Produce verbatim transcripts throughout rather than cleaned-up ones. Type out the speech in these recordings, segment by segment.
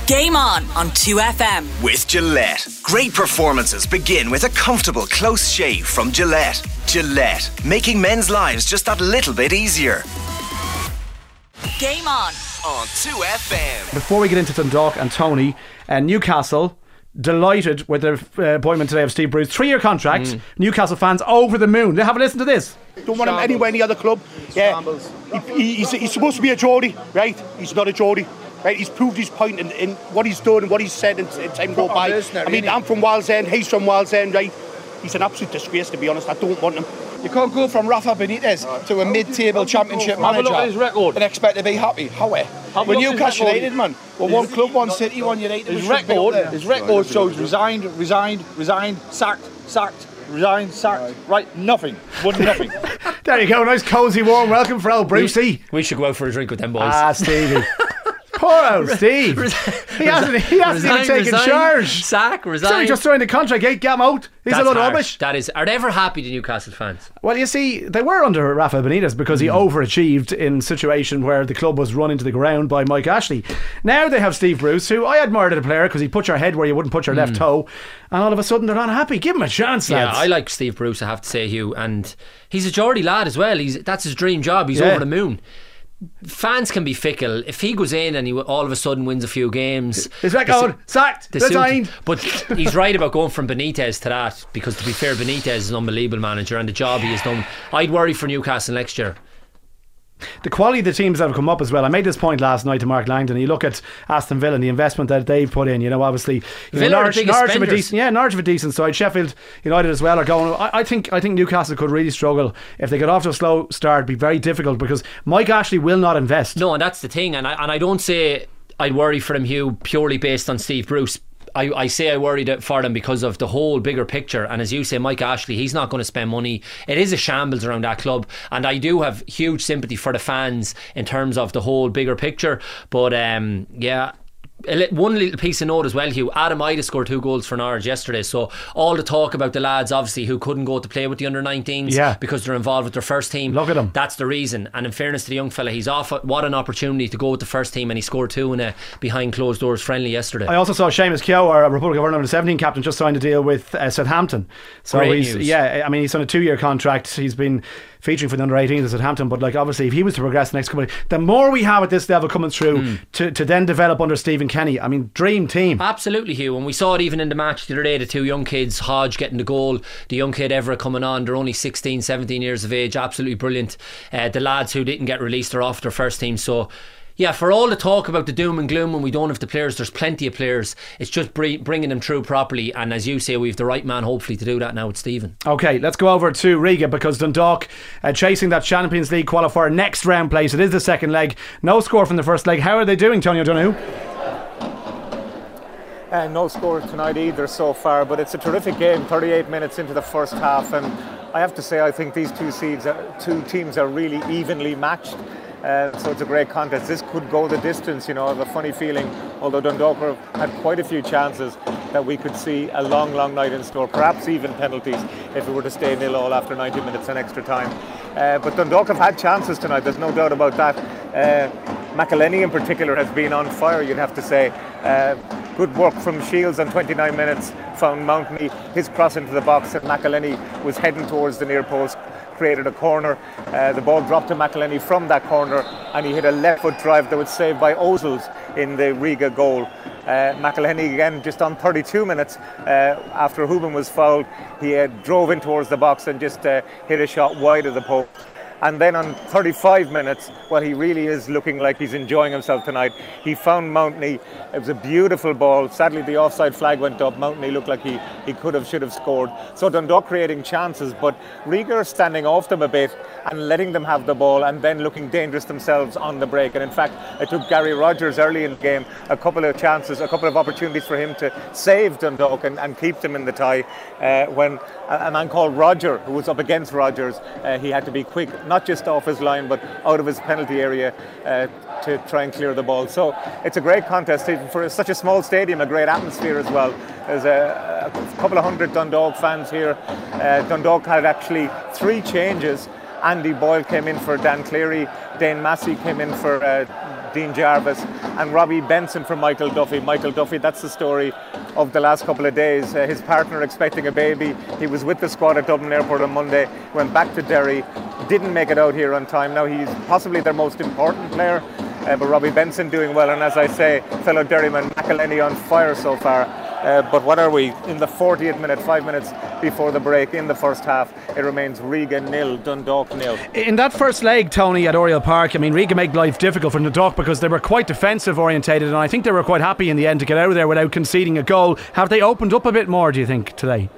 Game On on two F M. With Gillette. Great performances begin with a comfortable close shave from Gillette. Gillette, making men's lives just that little bit easier. Game On on two F M. Before we get into Dundalk and Tony, uh, Newcastle delighted with the uh, appointment today of Steve Bruce. Three-year contract. Mm. Newcastle fans over the moon. They have a listen to this. Don't want him anywhere in the other club. Yeah, he, he's, he's supposed to be a Geordie, right? He's not a Geordie. Right, he's proved his point in, in what he's done and what he's said in, in time go by. I mean, I'm from Wallsend, he's from Wallsend, right? He's an absolute disgrace, to be honest. I don't want him. You can't go from Rafa Benitez right. to a mid-table championship Have manager a look at his record. and expect to be happy. How? When Newcastle United, man. Well, one club, one city, one United. His record, his record shows resigned, resigned, resigned, sacked, sacked, resigned, sacked. Right, right nothing. One nothing. There you go. Nice, cosy, warm welcome for old Brucey. We, we should go out for a drink with them boys. Ah, Stevie. Poor old Steve. He hasn't, he hasn't resign, even taken resign, charge. Sack, resign. So he just signed a contract. Get him out. He's That's a lot of harsh. rubbish. That is. Are they ever happy, the Newcastle fans? Well, you see, they were under Rafa Benitez because he mm. overachieved in a situation where the club was run into the ground by Mike Ashley. Now they have Steve Bruce, who I admired as a player because he put your head where you wouldn't put your mm. left toe, and all of a sudden they're unhappy. Give him a chance, lads. Yeah, I like Steve Bruce, I have to say, Hugh, and he's a Geordie lad as well. He's That's his dream job. He's yeah. over the moon. Fans can be fickle. If he goes in and he all of a sudden wins a few games, his record sacked, resigned. But he's right about going from Benitez to that, because to be fair, Benitez is an unbelievable manager and the job he has done. I'd worry for Newcastle next year. The quality of the teams that have come up as well. I made this point last night to Mark Langdon. You look at Aston Villa and the investment that they've put in. You know, obviously, you Villa know, are Norwich, the biggest Norwich have a spenders. decent, yeah, Norwich have a decent side. Sheffield United as well are going. I, I think, I think Newcastle could really struggle if they get off to a slow start. It'd be very difficult because Mike Ashley will not invest. No, and that's the thing. And I and I don't say I'd worry for them, Hugh, purely based on Steve Bruce. I, I say I worried for them because of the whole bigger picture, and as you say, Mike Ashley, he's not going to spend money. It is a shambles around that club, and I do have huge sympathy for the fans in terms of the whole bigger picture. But um, yeah, one little piece of note as well, Hugh. Adam Ida scored two goals for Norwich yesterday, so all the talk about the lads obviously who couldn't go to play with the under nineteens yeah. because they're involved with their first team. Look at him. That's the reason. And in fairness to the young fella, he's off. What an opportunity to go with the first team, and he scored two in a behind closed doors friendly yesterday. I also saw Seamus Keogh, our Republic of Ireland under seventeen captain, just signed a deal with uh, Southampton. So Great he's news. yeah, I mean he's on a two year contract. He's been featuring for the under eighteens at Southampton, but like obviously if he was to progress the next couple of, the more we have at this level coming through mm. to, to then develop under Stephen Kenny, I mean dream team. Absolutely, Hugh, and we saw it even in the match the other day, the two young kids, Hodge getting the goal, the young kid Everett coming on, they're only sixteen, seventeen years of age, absolutely brilliant. Uh, the lads who didn't get released are off their first team, so yeah, for all the talk about the doom and gloom when we don't have the players, there's plenty of players. It's just bringing them through properly, and as you say, we've the right man hopefully to do that now with Stephen. Okay, let's go over to Riga, because Dundalk uh, chasing that Champions League qualifier next round place. It is the second leg, no score from the first leg. How are they doing, Tony O'Donoghue? Uh, no score tonight either so far, but it's a terrific game, thirty-eight minutes into the first half, and I have to say I think these two seeds, are, two teams are really evenly matched. Uh, so it's a great contest. This could go the distance, you know. I have a funny feeling, although Dundalk have had quite a few chances, that we could see a long, long night in store, perhaps even penalties if it were to stay nil all after ninety minutes and extra time. Uh, but Dundalk have had chances tonight, there's no doubt about that. Uh, McElhenney in particular has been on fire, you'd have to say. Uh, good work from Shields on twenty-nine minutes, found Mountney, his cross into the box, and McElhenney was heading towards the near post, created a corner. Uh, the ball dropped to McElhenney from that corner, and he hit a left foot drive that was saved by Ozils in the Riga goal. Uh, McElhenney again just on thirty-two minutes uh, after Houben was fouled, he uh, drove in towards the box and just uh, hit a shot wide of the post. And then on thirty-five minutes, well, he really is looking like he's enjoying himself tonight. He found Mountney. It was a beautiful ball. Sadly, the offside flag went up. Mountney looked like he, he could have, should have scored. So Dundalk creating chances, but Riga are standing off them a bit and letting them have the ball and then looking dangerous themselves on the break. And in fact, it took Gary Rogers early in the game a couple of chances, a couple of opportunities for him to save Dundalk and, and keep them in the tie. Uh, when a, a man called Roger, who was up against Rogers, uh, he had to be quick, not just off his line but out of his penalty area uh, to try and clear the ball. So it's a great contest for such a small stadium, a great atmosphere as well. There's a, a couple of hundred Dundalk fans here. uh, Dundalk had actually three changes. Andy Boyle came in for Dan Cleary, Dane Massey came in for uh, Dean Jarvis, and Robbie Benson for Michael Duffy. Michael Duffy, that's the story of the last couple of days. Uh, his partner expecting a baby. He was with the squad at Dublin Airport on Monday, went back to Derry, didn't make it out here on time. Now he's possibly their most important player, uh, but Robbie Benson doing well, and as I say, fellow Derryman McElhenney on fire so far. Uh, but what are we? In the fortieth minute, five minutes before the break in the first half, it remains Riga nil, Dundalk nil. In that first leg, Tony, at Oriel Park, I mean, Riga made life difficult for Dundalk because they were quite defensive orientated, and I think they were quite happy in the end to get out of there without conceding a goal. Have they opened up a bit more, do you think, today?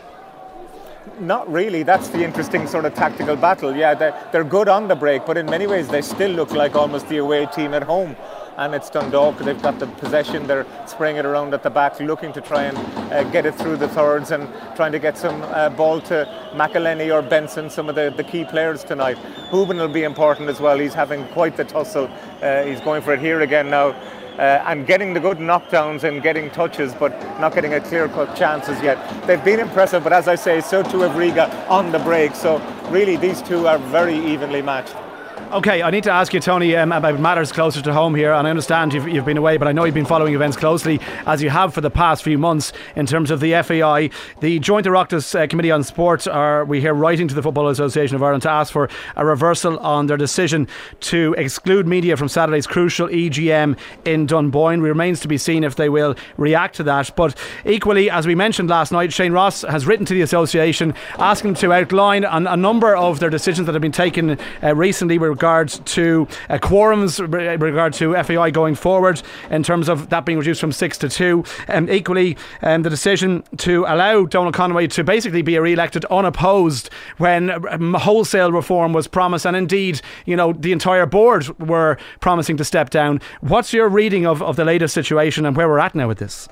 Not really. That's the interesting sort of tactical battle. Yeah, they're, they're good on the break, but in many ways they still look like almost the away team at home. And it's Dundalk, they've got the possession, they're spraying it around at the back, looking to try and uh, get it through the thirds and trying to get some uh, ball to McElhenney or Benson, some of the, the key players tonight. Houben will be important as well, he's having quite the tussle, uh, he's going for it here again now. Uh, and getting the good knockdowns and getting touches, but not getting a clear-cut chances yet. They've been impressive, but as I say, so too have Riga on the break. So really, these two are very evenly matched. Okay, I need to ask you, Tony, um, about matters closer to home here, and I understand you've, you've been away, but I know you've been following events closely, as you have for the past few months, in terms of the F A I. The Joint Oireachtas uh, Committee on Sport are, we hear, writing to the Football Association of Ireland to ask for a reversal on their decision to exclude media from Saturday's crucial E G M in Dunboyne. It remains to be seen if they will react to that. But equally, as we mentioned last night, Shane Ross has written to the association asking to outline a, a number of their decisions that have been taken uh, recently with regards to uh, quorums, with regard to F A I going forward, in terms of that being reduced from six to two. And um, equally, um, the decision to allow Donald Conway to basically be re-elected unopposed when um, wholesale reform was promised, and indeed, you know, the entire board were promising to step down. What's your reading of, of the latest situation and where we're at now with this?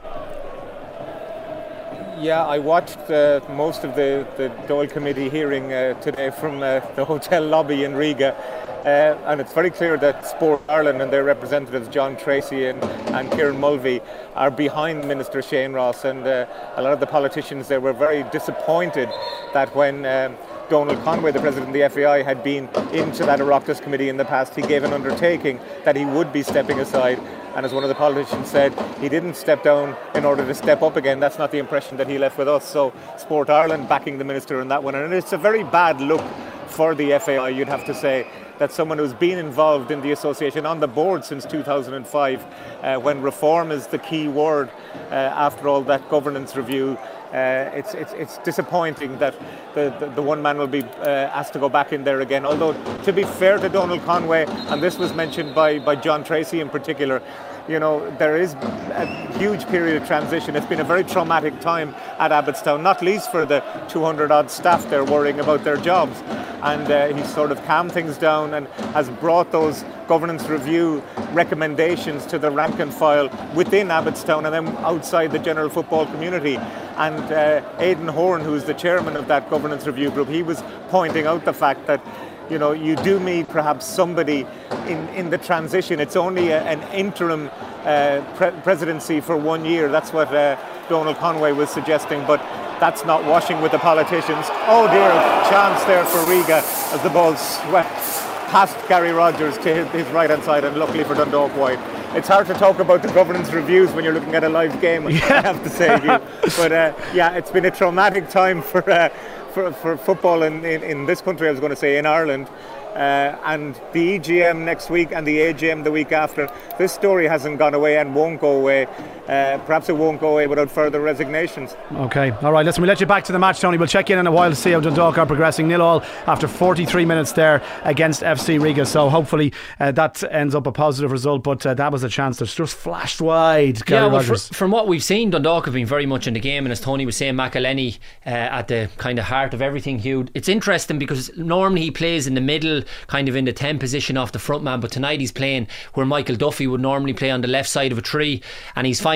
Yeah, I watched uh, most of the, the Dáil Committee hearing uh, today from uh, the hotel lobby in Riga. Uh, and it's very clear that Sport Ireland and their representatives, John Tracy and, and Kieran Mulvey, are behind Minister Shane Ross. And uh, a lot of the politicians there were very disappointed that when um, Donald Conway, the president of the F A I, had been into that Oireachtas committee in the past, he gave an undertaking that he would be stepping aside. And as one of the politicians said, he didn't step down in order to step up again. That's not the impression that he left with us. So Sport Ireland backing the minister in that one. And it's a very bad look for the F A I, you'd have to say, that someone who's been involved in the association on the board since two thousand five, uh, when reform is the key word uh, after all that governance review. Uh, it's, it's it's disappointing that the, the, the one man will be uh, asked to go back in there again. Although, to be fair to Donald Conway, and this was mentioned by, by John Tracy in particular, you know, there is a huge period of transition. It's been a very traumatic time at Abbottstown, not least for the two hundred odd staff there worrying about their jobs. And uh, he's sort of calmed things down and has brought those governance review recommendations to the rank and file within Abbottstown and then outside the general football community. And uh, Aidan Horn, who's the chairman of that governance review group, he was pointing out the fact that, you know, you do need perhaps somebody in, in the transition. It's only a, an interim uh, pre- presidency for one year. That's what uh, Donald Conway was suggesting, but that's not washing with the politicians. Oh dear, chance there for Riga as the ball swept past Gary Rogers to his, his right hand side, and luckily for Dundalk wide. It's hard to talk about the governance reviews when you're looking at a live game, yeah. I have to say to you. But uh, yeah, it's been a traumatic time for uh, for, for football in, in, in this country, I was going to say, in Ireland. Uh, and the E G M next week and the A G M the week after. This story hasn't gone away and won't go away. Uh, perhaps it won't go away without further resignations. Okay, all right, listen, we'll let you back to the match, Tony. We'll check in in a while to see how Dundalk are progressing. Nil all after forty-three minutes there against F C Riga, so hopefully uh, that ends up a positive result, but uh, that was a chance that's just flashed wide. Gary yeah, well, Rogers. For, from what we've seen, Dundalk have been very much in the game, and as Tony was saying, McElhenney uh, at the kind of heart of everything. Hugh, it's interesting because normally he plays in the middle, kind of in the ten position off the front man, but tonight he's playing where Michael Duffy would normally play on the left side of a tree, and he's finding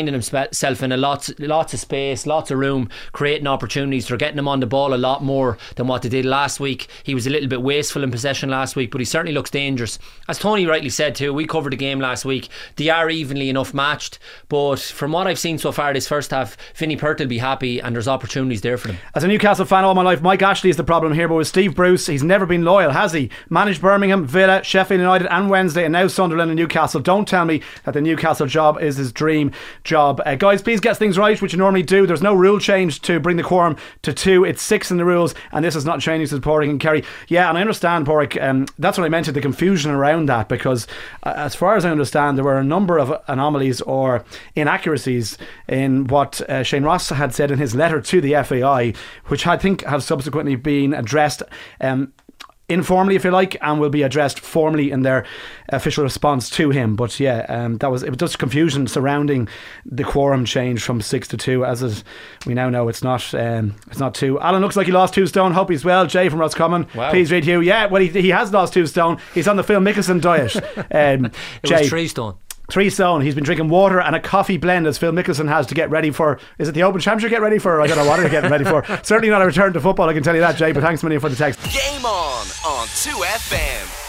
finding himself in a lots, lots of space, lots of room, creating opportunities. They're getting him on the ball a lot more than what they did last week. He was a little bit wasteful in possession last week, but he certainly looks dangerous. As Tony rightly said too, we covered the game last week. They are evenly enough matched, but from what I've seen so far this first half, Vinny Perth will be happy and there's opportunities there for them. As a Newcastle fan all my life, Mike Ashley is the problem here, but with Steve Bruce, he's never been loyal, has he? Managed Birmingham, Villa, Sheffield United and Wednesday, and now Sunderland and Newcastle. Don't tell me that the Newcastle job is his dream job. Uh, guys, please get things right, which you normally do. There's no rule change to bring the quorum to two. It's six in the rules, and this is not changing, says Porrick and Kerry. Yeah, and I understand, Porrick, um, that's what I meant, the confusion around that, because uh, as far as I understand, there were a number of anomalies or inaccuracies in what uh, Shane Ross had said in his letter to the F A I, which I think have subsequently been addressed um, informally, if you like, and will be addressed formally in their official response to him. But yeah, um, that was it was just confusion surrounding the quorum change from six to two, as is, we now know it's not um, it's not two. Alan looks like he lost two stone. Hope he's well. Jay from Roscommon. Wow. Please read Hugh. Yeah, well he, he has lost two stone. He's on the Phil Mickelson diet. Um, it Jay, was three stone. Three stone. He's been drinking water and a coffee blend, as Phil Mickelson has, to get ready for, is it the Open Championship get ready for? I don't know what they're getting ready for. Certainly not a return to football, I can tell you that, Jay, but thanks a million for the text. Game on on two F M.